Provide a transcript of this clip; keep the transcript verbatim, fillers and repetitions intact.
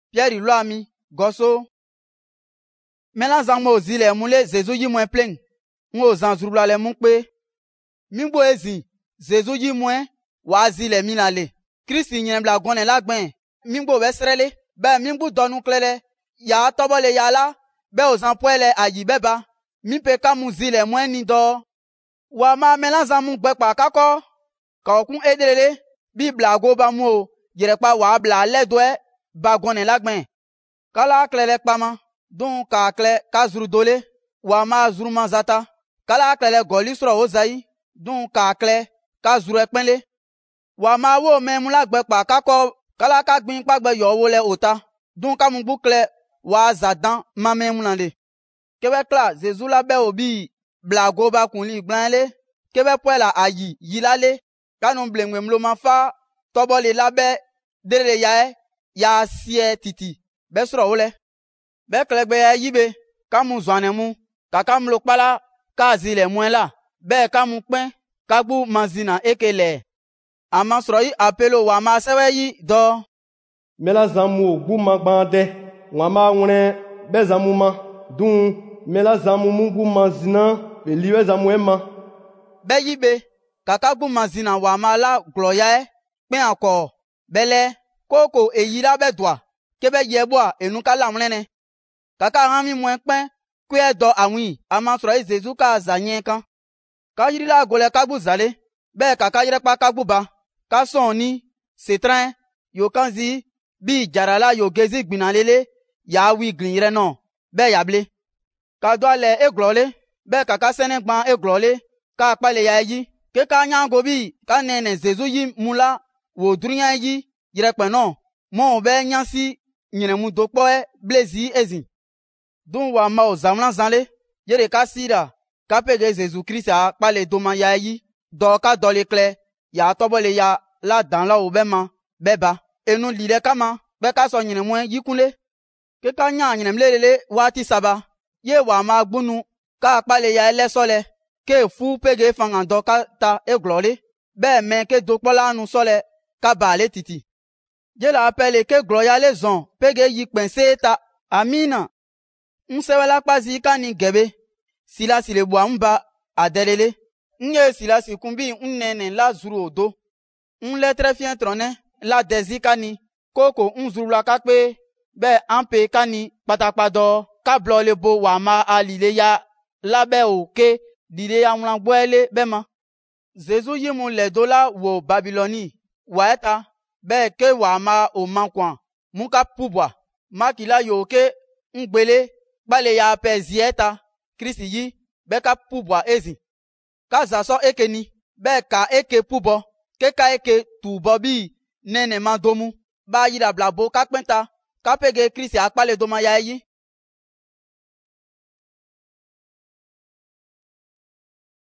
Pierre Luami, Gosso. Mélange mo zile moule Jésus yi moins plein. Ngo zanzurula le monkpe. Mingbo ezi, Jésus yi moins, wa zile milale. Christi nyem la gone la gben. Mingbo vesrele, be mingbo donu klele. Ya tobole ya la, be ozanpoele ayi beba. Mi pe kamu zile moins ni do. Wa ma mélange mon gbekpa kako. Ka okun edelele, Bibla go ba mo, yerekpa wa bla le doe, ba gone la gben. Kala klele kpama. Don ka kle ka zuru dole wa ma zuru manzata kala klele goli sro ozai don ka kle ka zuru epenle wa ma wo memu la gbe pa kako kala ka gbin pa gbe yo wo le ota don ka mu gbu kle wa zadan ma memu lande kebe kla Jésus la be obi blago ba kunli gbanle kebe poela ayi yilale kanu blenwem lo ma fa tobole la be dere ya ya sie titi be sro wo le be klegbe ya yibe kamu zwanemu kakam lo kpala ka zile mwela be kamu pen kagbu mazina ekele ama sroi apelo wa ma seweyi do mela zamu ogbu magbande wa ma wure be zamu ma dun mela zamu mungu mazina eliwe zamu ema be yibe kakagbu mazina wa ma la gloya e pen ako bele koko eyira be doa kebe yeboa enuka la mlene kaka rami moins pen kwe do awin ama sro Jésus ka zanyen kan ka yiri la gole ka gbu zale be kaka yire pa ka gbu ba ka son ni setran yo kanzi bi jarala yo gezi gbinalele ya wi glinre no be yable ka do ale eglole be kaka sene gban eglole ka pale ya yi ke ka nyango bi ka nene Jésus yi mula wo druyan yi yire pe no mo be nyansi nyinemu dokpo e blezi ezin don wa ma o zamlan zanle yere ka sira ka pege Jésus Christ a pale doma ya yi do ka dole kle ya tobole ya la dan la obema beba enu lile kama be ka so nyine mu yikunle ke ka nya nyine mlelele wati saba ye wa ma gbunu ka pale ya ele sole ke fu pege fangan do ka ta eglole be me ke dokpola nu sole ka ba le titi je la appelle ke gloria les on pege yi pense ta amina Nsewela kpazi kani gebe sila sile bua mba adelele nye sila sikumbi nnene la zuru odo nle trefien trone la dezi kani koko nzuru la kakpe be ampe kani patakpado kablo lebo wa ma alile ya labe oke dile ya mlangboele bema Jésus yimu le dola wo Babiloni wa eta be ke wa ma o mankwan muka pubwa makila yoke ngbele bale ya pezieta Christi yi be ka pubwa ezi ka zaso ekeni be ka eke pubo ke ka eke tubo bi nene mandomu ba yira blabo ka penta ka pege Christi akpale doma ya yi